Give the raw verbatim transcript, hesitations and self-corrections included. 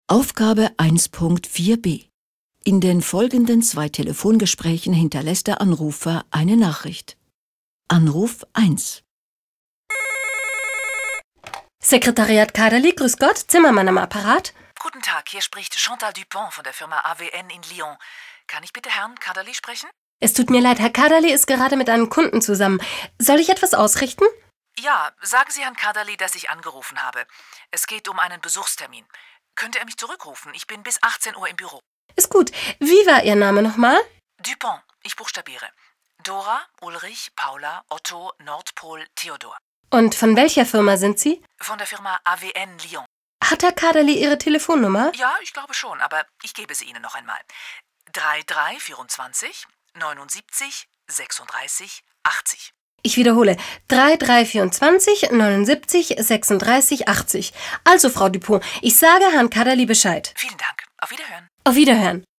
Aufgabe eins Punkt vier b. In den folgenden zwei Telefongesprächen hinterlässt der Anrufer eine Nachricht. Anruf eins. Sekretariat Kaderli, grüß Gott, Zimmermann am Apparat. Guten Tag, hier spricht Chantal Dupont von der Firma A W N in Lyon. Kann ich bitte Herrn Kaderli sprechen? Es tut mir leid, Herr Kaderli ist gerade mit einem Kunden zusammen. Soll ich etwas ausrichten? Ja, sagen Sie Herrn Kaderli, dass ich angerufen habe. Es geht um einen Besuchstermin. Könnte er mich zurückrufen? Ich bin bis achtzehn Uhr im Büro. Ist gut. Wie war Ihr Name nochmal? Dupont, ich buchstabiere. Dora, Ulrich, Paula, Otto, Nordpol, Theodor. Und von welcher Firma sind Sie? Von der Firma A W N Lyon. Hat Herr Kaderli Ihre Telefonnummer? Ja, ich glaube schon, aber ich gebe sie Ihnen noch einmal. drei drei vierundzwanzig neunundsiebzig sechsunddreißig achtzig. Ich wiederhole, drei drei vierundzwanzig neunundsiebzig sechsunddreißig achtzig. Also, Frau Dupont, ich sage Herrn Kaderli Bescheid. Vielen Dank. Auf Wiederhören. Auf Wiederhören.